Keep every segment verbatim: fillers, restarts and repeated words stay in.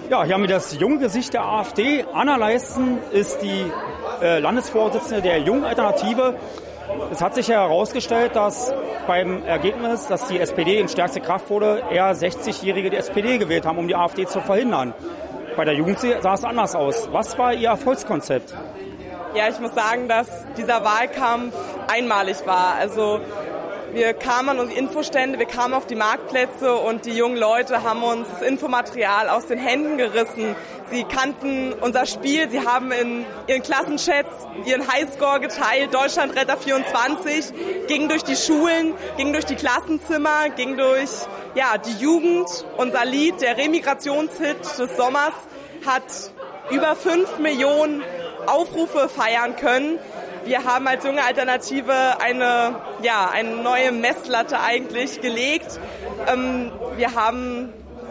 Ja, hier haben wir das junge Gesicht der AfD. Anna Leisten ist die äh, Landesvorsitzende der Jungen Alternative. Es hat sich ja herausgestellt, dass beim Ergebnis, dass die S P D in stärkste Kraft wurde, eher sechzigjährige die S P D gewählt haben, um die AfD zu verhindern. Bei der Jugend sah es anders aus. Was war Ihr Erfolgskonzept? Ja, ich muss sagen, dass dieser Wahlkampf einmalig war. Also wir kamen an unsere Infostände, wir kamen auf die Marktplätze und die jungen Leute haben uns das Infomaterial aus den Händen gerissen. Sie kannten unser Spiel, sie haben in ihren Klassenchats ihren Highscore geteilt, Deutschlandretter vierundzwanzig, gingen durch die Schulen, gingen durch die Klassenzimmer, gingen durch ja, die Jugend. Unser Lied, der Remigrationshit des Sommers, hat über fünf Millionen Aufrufe feiern können. Wir haben als junge Alternative eine, ja, eine neue Messlatte eigentlich gelegt. Ähm, wir haben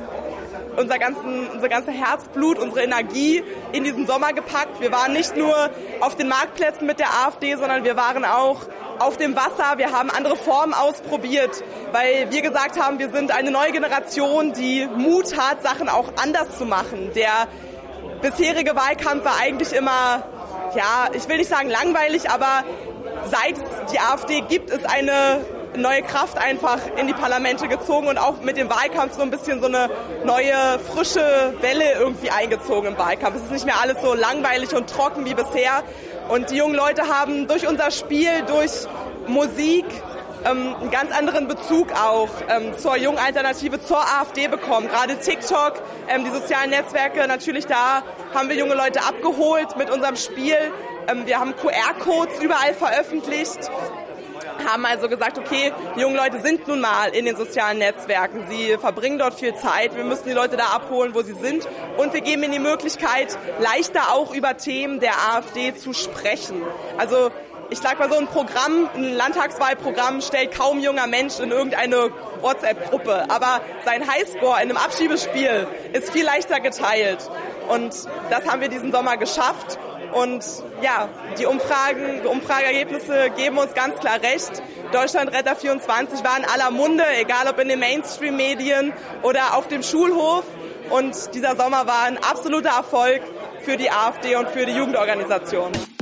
unser, ganzen, unser ganzes Herzblut, unsere Energie in diesen Sommer gepackt. Wir waren nicht nur auf den Marktplätzen mit der AfD, sondern wir waren auch auf dem Wasser. Wir haben andere Formen ausprobiert, weil wir gesagt haben, wir sind eine neue Generation, die Mut hat, Sachen auch anders zu machen. Der bisherige Wahlkampf war eigentlich immer, ja, ich will nicht sagen langweilig, aber seit es die AfD gibt, ist eine neue Kraft einfach in die Parlamente gezogen und auch mit dem Wahlkampf so ein bisschen so eine neue, frische Welle irgendwie eingezogen im Wahlkampf. Es ist nicht mehr alles so langweilig und trocken wie bisher. Und die jungen Leute haben durch unser Spiel, durch Musik, ähm, einen ganz anderen Bezug auch ähm, zur jungen Alternative, zur AfD bekommen. Gerade TikTok, ähm, die sozialen Netzwerke, natürlich da haben wir junge Leute abgeholt mit unserem Spiel. Ähm, wir haben Q R-Codes überall veröffentlicht, haben also gesagt, okay, die jungen Leute sind nun mal in den sozialen Netzwerken, sie verbringen dort viel Zeit, wir müssen die Leute da abholen, wo sie sind und wir geben ihnen die Möglichkeit, leichter auch über Themen der AfD zu sprechen. Also ich sag mal so, ein Programm, ein Landtagswahlprogramm stellt kaum junger Mensch in irgendeine WhatsApp-Gruppe, aber sein Highscore in einem Abschiebespiel ist viel leichter geteilt und das haben wir diesen Sommer geschafft. Und ja, die Umfragen, die Umfrageergebnisse geben uns ganz klar recht. Deutschlandretter vierundzwanzig war in aller Munde, egal ob in den Mainstream-Medien oder auf dem Schulhof. Und dieser Sommer war ein absoluter Erfolg für die AfD und für die Jugendorganisation.